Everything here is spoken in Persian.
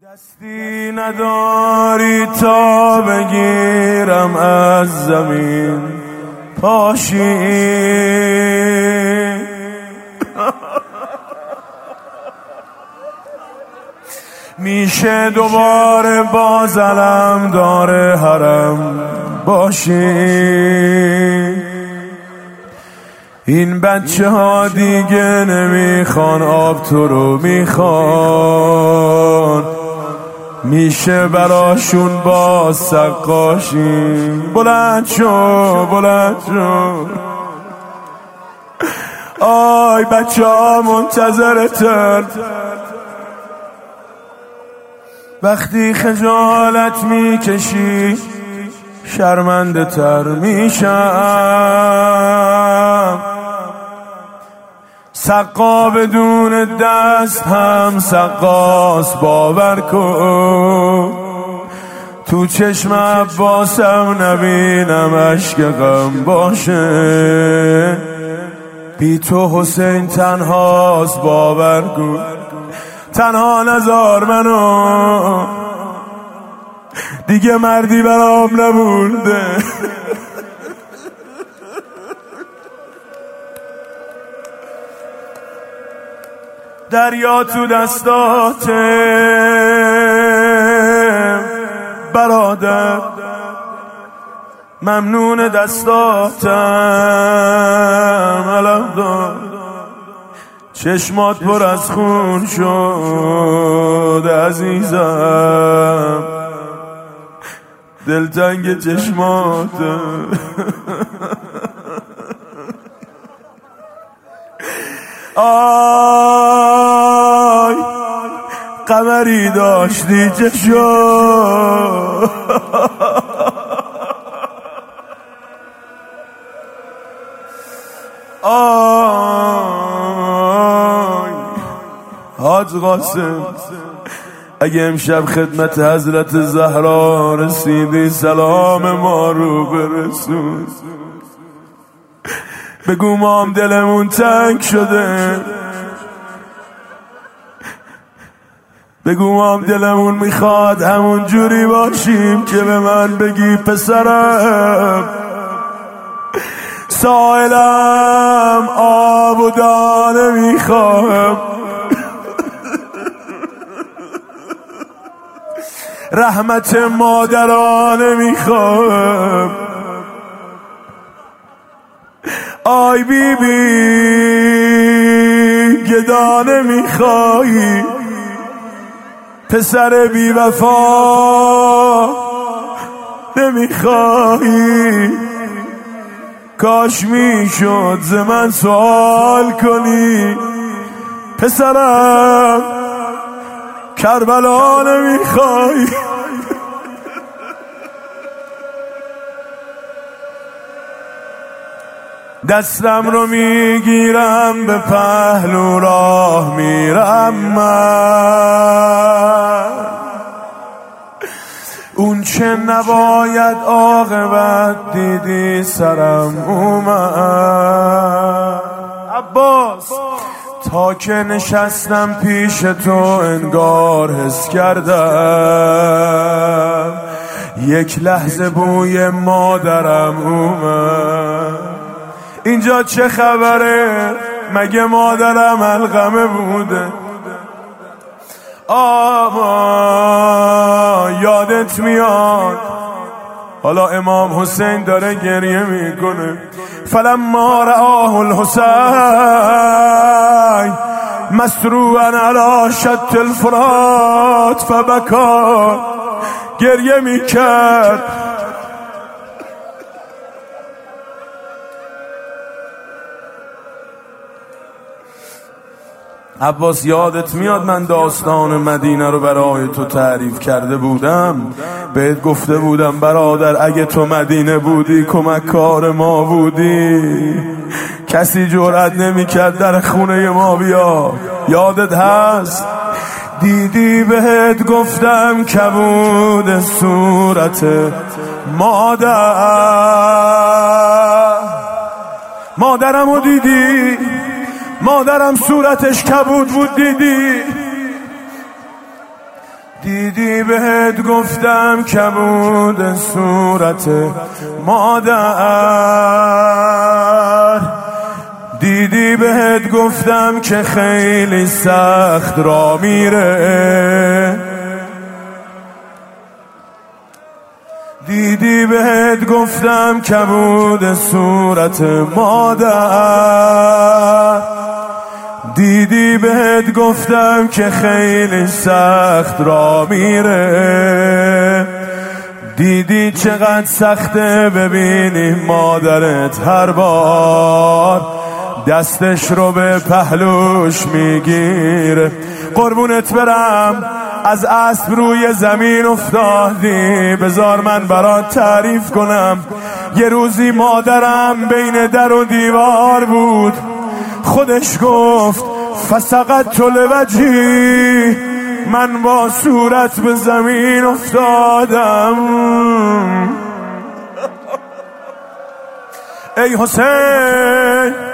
دستی نداری تا بگیرم از زمین پاشی میشه دوباره باز علم داره حرم باشی. این بچه ها دیگه نمیخوان آب، تو رو میخوان، میشه براشون با سقاشی. بلند شو بلند شو، آی بچه ها منتظرتن. وقتی خجالت میکشی شرمنده تر میشم. سقا بدون دست هم سقاس، باور کن. تو چشم عباسم نبینم اشک غم باشه، بی تو حسین تنهاست، باور کن. تنها نذار منو، دیگه مردی برام نمونده. دریا تو دستاته برادر، ممنون دستاتم علم دار. چشمات پر از خون شد عزیزم، دلتنگ چشمات. آی قمری داشتی چشو، آی حاج قاسم اگه امشب خدمت حضرت زهرا رسیدی سلام ما رو برسون. بگو ما هم دلمون تنگ شده، بگو ما هم دلمون میخواد همون جوری باشیم که به من بگی پسرم سائلم آب و دانه میخوام، رحمت مادرانه میخوام. آی بی بی گدانه میخوایی، پسر بی وفا نمیخوایی. کاش میشد ز من سوال کنی پسرم کربلا نمیخوایی. دستم رو میگیرم به پهلو راه میرم من، اون چه نباید عاقبت دیدی سرم اومد. عباس تا که نشستم پیش تو انگار حس کردم یک لحظه بوی مادرم اومد. اینجا چه خبره؟ مگه مادرم القمه بوده؟ آما یادت میاد حالا امام حسین داره گریه میکنه. فلما رآه الحسین مسروعا علی شط الفرات فبکا، گریه میکرد. عباس یادت میاد من داستان مدینه رو برای تو تعریف کرده بودم، بهت گفته بودم برادر اگه تو مدینه بودی کمک کار ما بودی، کسی جرئت نمیکرد در خونه ما بیا. یادت هست؟ دیدی بهت گفتم کبود صورت مادرمو دیدی؟ مادرم صورتش کبود بود دیدی؟ دیدی بهت گفتم کبود صورت مادر، دیدی بهت گفتم که خیلی سخت را میره، دیدی بهت گفتم کبود صورت مادر، دیدی بهت گفتم که خیلی سخت را میره، دیدی چقدر سخته ببینی مادرت هر بار دستش رو به پهلوش میگیره. قربونت برم از اسب روی زمین افتادی، بذار من برات تعریف کنم. یه روزی مادرم بین در و دیوار بود، خودش گفت فسقط لوجهی، من با صورت به زمین افتادم. ای حسین